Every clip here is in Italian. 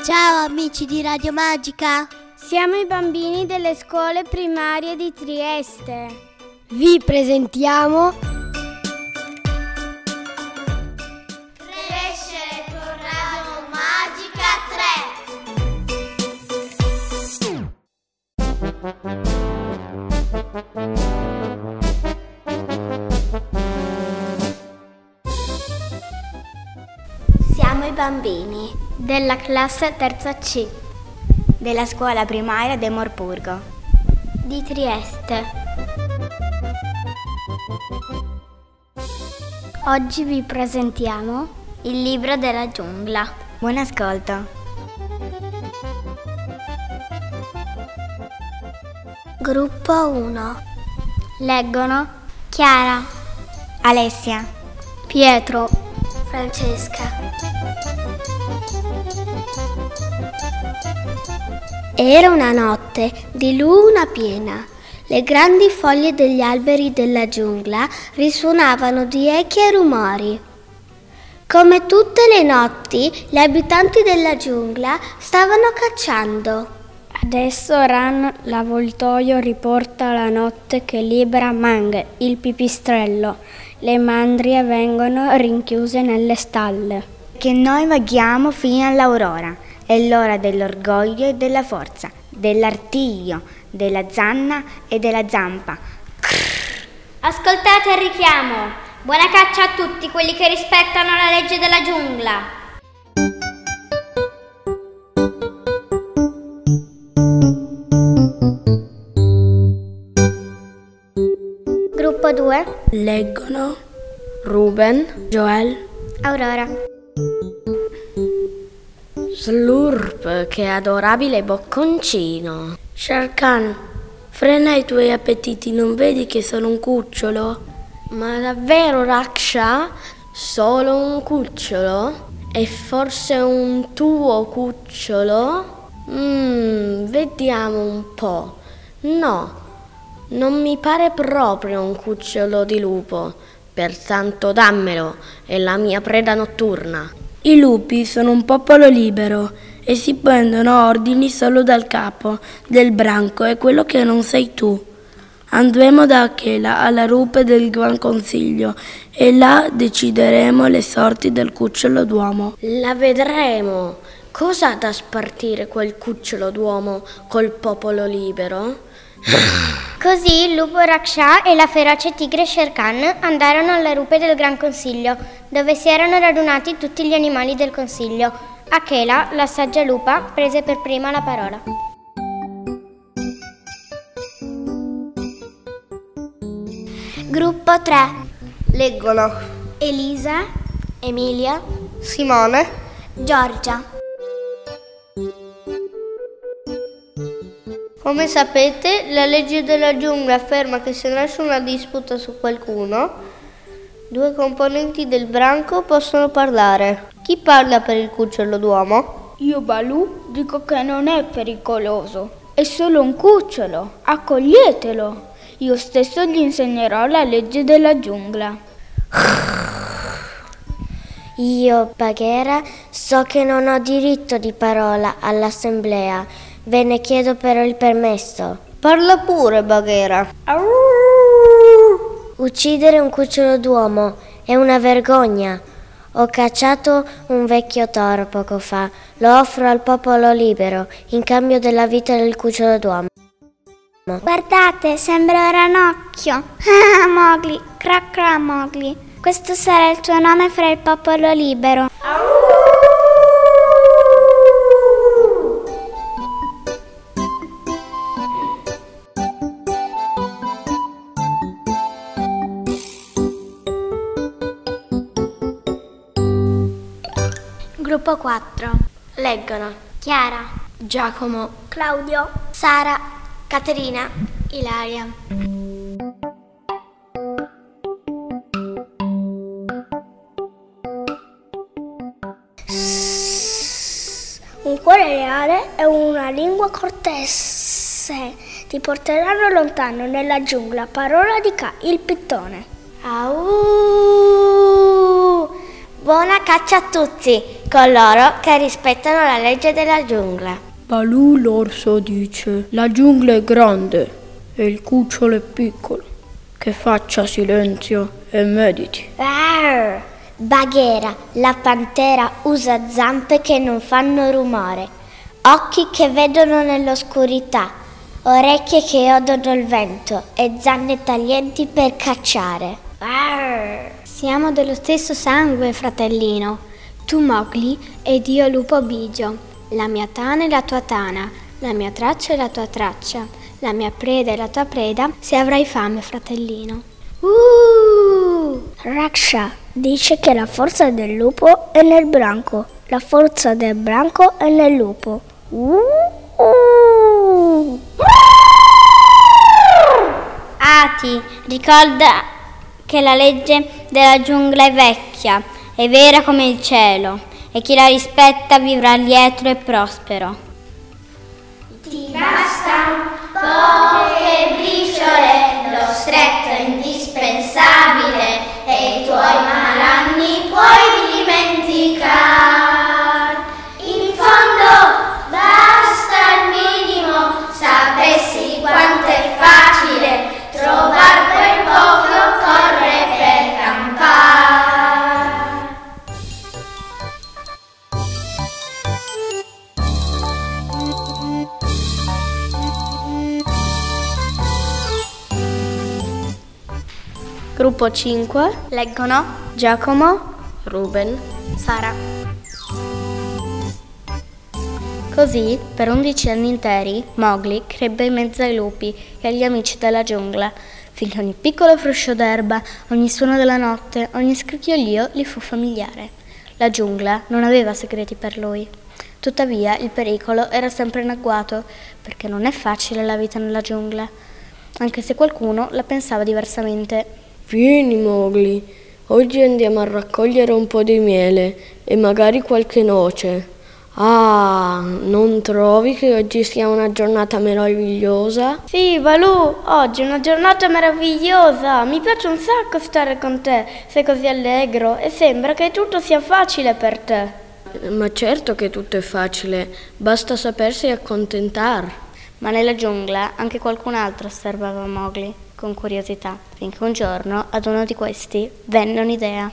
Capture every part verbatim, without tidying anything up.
Ciao amici di Radio Magica. Siamo i bambini delle scuole primarie di Trieste. Vi presentiamo Crescere con Radio Magica tre. Siamo i bambini della classe terza C della scuola primaria De Morpurgo di Trieste. Oggi vi presentiamo il libro della giungla. Buon ascolto. Gruppo uno. Leggono Chiara, Alessia, Pietro, Francesca. Era una notte di luna piena. Le grandi foglie degli alberi della giungla risuonavano di echi e rumori. Come tutte le notti, gli abitanti della giungla stavano cacciando. Adesso Ran, l'avvoltoio, riporta la notte che libera Mang, il pipistrello. Le mandrie vengono rinchiuse nelle stalle. Che noi vaghiamo fino all'aurora. È l'ora dell'orgoglio e della forza, dell'artiglio, della zanna e della zampa. Ascoltate il richiamo. Buona caccia a tutti quelli che rispettano la legge della giungla. Gruppo due. Leggono Ruben, Joel, Aurora. Slurp, che adorabile bocconcino. Sharkan, frena i tuoi appetiti, non vedi che sono un cucciolo? Ma davvero, Raksha? Solo un cucciolo? E forse un tuo cucciolo? Mmm, vediamo un po'. No, non mi pare proprio un cucciolo di lupo. Pertanto dammelo, è la mia preda notturna. I lupi sono un popolo libero e si prendono ordini solo dal capo del branco, è quello che non sei tu. Andremo da Achela alla rupe del Gran Consiglio e là decideremo le sorti del cucciolo d'uomo. La vedremo. Cosa ha da spartire quel cucciolo d'uomo col popolo libero? Così il lupo Raksha e la feroce tigre Sharkan andarono alla rupe del Gran Consiglio, dove si erano radunati tutti gli animali del Consiglio. Achela, la saggia lupa, prese per prima la parola. Gruppo tre. Leggono Elisa, Emilia, Simone, Giorgia. Come sapete, la legge della giungla afferma che se nasce una disputa su qualcuno, due componenti del branco possono parlare. Chi parla per il cucciolo d'uomo? Io, Balù, dico che non è pericoloso. È solo un cucciolo. Accoglietelo. Io stesso gli insegnerò la legge della giungla. Io, Baghera, so che non ho diritto di parola all'assemblea. Ve ne chiedo però il permesso. Parla pure, Baghera. Uccidere un cucciolo d'uomo è una vergogna. Ho cacciato un vecchio toro poco fa. Lo offro al popolo libero in cambio della vita del cucciolo d'uomo. Guardate, sembra un ranocchio. Ah, Mowgli, crac crac Mowgli. Questo sarà il tuo nome fra il popolo libero. Gruppo quattro. Leggono Chiara, Giacomo, Claudio, Sara, Caterina, Ilaria. Un cuore reale e una lingua cortese ti porteranno lontano nella giungla. Parola di Ka, il pittone. Au! Buona caccia a tutti! coloro che rispettano la legge della giungla. Balù l'orso dice: la giungla è grande e il cucciolo è piccolo. Che faccia silenzio e mediti. Arr! Baghera, la pantera usa zampe che non fanno rumore, occhi che vedono nell'oscurità, orecchie che odono il vento e zanne taglienti per cacciare. Arr! Siamo dello stesso sangue, fratellino. Tu Mowgli ed io lupo bigio. La mia tana e la tua tana, la mia traccia e la tua traccia, la mia preda e la tua preda, se avrai fame, fratellino. Uh! Raksha dice che la forza del lupo è nel branco, la forza del branco è nel lupo. Uh! Uh! Ati, ricorda che la legge della giungla è vecchia, è vera come il cielo, e chi la rispetta vivrà lieto e prospero. Ti bastan poche briciole, lo stretto è indispensabile e i tuoi malanni puoi dimenticare. In fondo basta il minimo, sapessi quanto è facile trovar quel po' che occorre per campare. Gruppo cinque. Leggono Giacomo, Ruben, Sara. Così, per undici anni interi, Mowgli crebbe in mezzo ai lupi e agli amici della giungla, finché ogni piccolo fruscio d'erba, ogni suono della notte, ogni scricchiolio gli fu familiare. La giungla non aveva segreti per lui. Tuttavia, il pericolo era sempre in agguato, perché non è facile la vita nella giungla, anche se qualcuno la pensava diversamente. Vieni Mowgli, oggi andiamo a raccogliere un po' di miele e magari qualche noce. Ah, non trovi che oggi sia una giornata meravigliosa? Sì, Balù, oggi è una giornata meravigliosa. Mi piace un sacco stare con te, sei così allegro e sembra che tutto sia facile per te. Ma certo che tutto è facile, basta sapersi accontentare. Ma nella giungla anche qualcun altro osservava Mowgli con curiosità, finché un giorno ad uno di questi venne un'idea.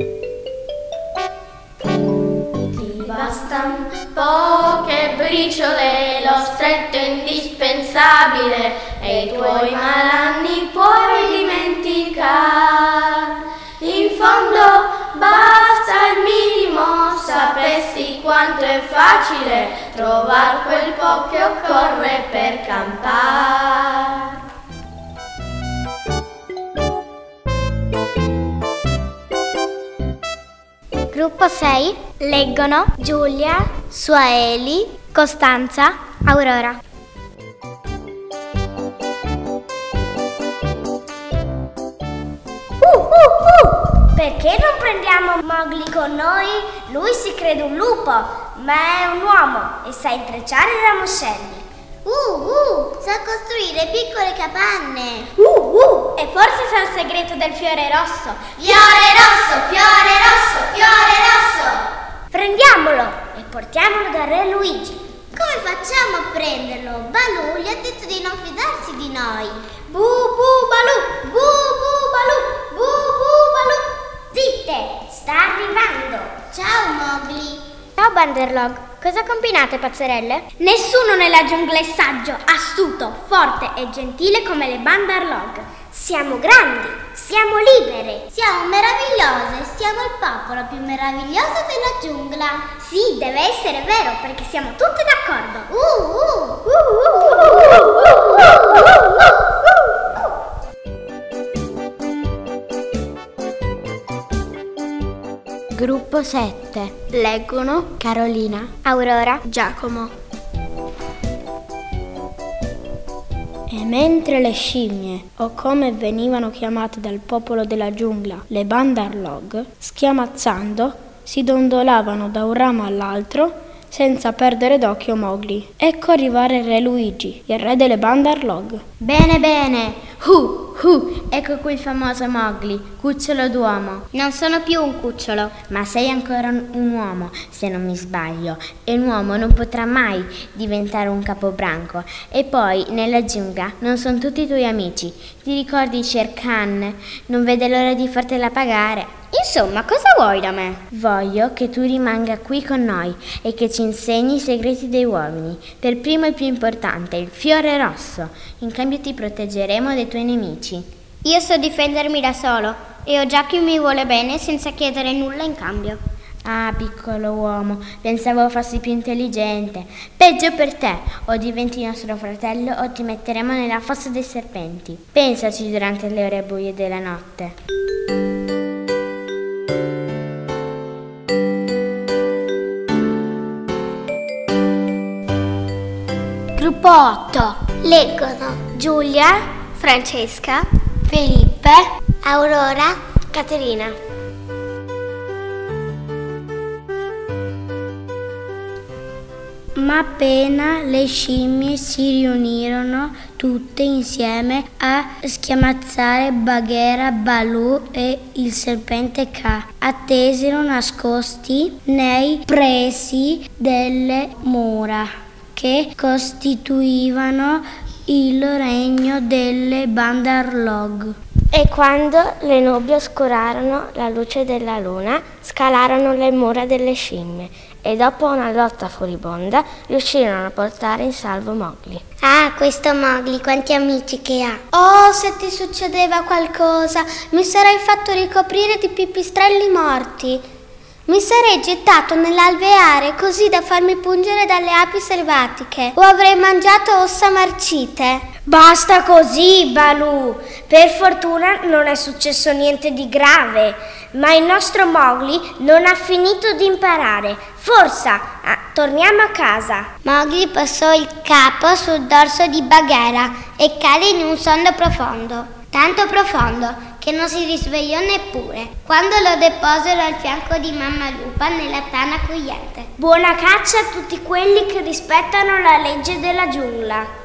Ti bastan poche briciole, lo stretto è indispensabile e i tuoi malanni puoi dimenticare. In fondo basta il minimo, sapessi quanto è facile trovar quel po' che occorre per campare. Gruppo sei. Leggono Giulia, Suaeli, Costanza, Aurora. Uh, uh, uh! Perché non prendiamo Mowgli con noi? Lui si crede un lupo, ma è un uomo e sa intrecciare i ramoscelli. Uh, uh, sa costruire piccole capanne. Uh, uh! E forse sa il segreto del fiore rosso. Fiore rosso, fiore rosso, fiore rosso. Prendiamolo e portiamolo da Re Luigi. Come facciamo a prenderlo? Balù gli ha detto di non fidarsi di noi. Bu bu Balù, bu bu Balù, bu bu Balù. Zitte, sta arrivando. Ciao Mowgli. Ciao Banderlog, cosa combinate pazzerelle? Nessuno nella giungla è saggio, astuto, forte e gentile come le Banderlog. Siamo grandi, siamo libere. Siamo meravigliose, siamo il popolo più meraviglioso della giungla. Sì, deve essere vero perché siamo tutti d'accordo. Uh, uh. Uh, uh, uh, uh, uh, uh. Gruppo sette. Leggono Carolina, Aurora, Giacomo. E mentre le scimmie, o come venivano chiamate dal popolo della giungla, le Bandarlog, schiamazzando, si dondolavano da un ramo all'altro senza perdere d'occhio Mowgli. Ecco arrivare Re Luigi, il re delle Bandarlog. Bene, bene. Hu, Uh, ecco qui il famoso Mowgli, cucciolo d'uomo. Non sono più un cucciolo. Ma sei ancora un, un uomo, se non mi sbaglio. E un uomo non potrà mai diventare un capobranco. E poi, nella giungla, non sono tutti i tuoi amici. Ti ricordi Shere Khan? Non vede l'ora di fartela pagare. Insomma, cosa vuoi da me? Voglio che tu rimanga qui con noi e che ci insegni i segreti dei uomini. Per primo e più importante, il fiore rosso. In cambio ti proteggeremo dai tuoi nemici. Io so difendermi da solo e ho già chi mi vuole bene senza chiedere nulla in cambio. Ah, piccolo uomo, pensavo fossi più intelligente. Peggio per te, o diventi nostro fratello o ti metteremo nella fossa dei serpenti. Pensaci durante le ore buie della notte. Gruppo otto. Leggono Giulia, Francesca, Felippe, Aurora, Caterina. Ma appena le scimmie si riunirono tutte insieme a schiamazzare Bagheera, Baloo e il serpente Kaa, attesero nascosti nei pressi delle mura che costituivano il regno delle Bandarlog. E quando le nubi oscurarono la luce della luna, scalarono le mura delle scimmie e dopo una lotta furibonda riuscirono a portare in salvo Mowgli. Ah, questo Mowgli, quanti amici che ha! Oh, se ti succedeva qualcosa, mi sarei fatto ricoprire di pipistrelli morti. Mi sarei gettato nell'alveare così da farmi pungere dalle api selvatiche o avrei mangiato ossa marcite. Basta così, Baloo. Per fortuna non è successo niente di grave, ma il nostro Mowgli non ha finito di imparare. Forza, ah, torniamo a casa. Mowgli passò il capo sul dorso di Bagheera e cadde in un sonno profondo, tanto profondo che non si risvegliò neppure quando lo deposero al fianco di Mamma Lupa nella tana accogliente. Buona caccia a tutti quelli che rispettano la legge della giungla.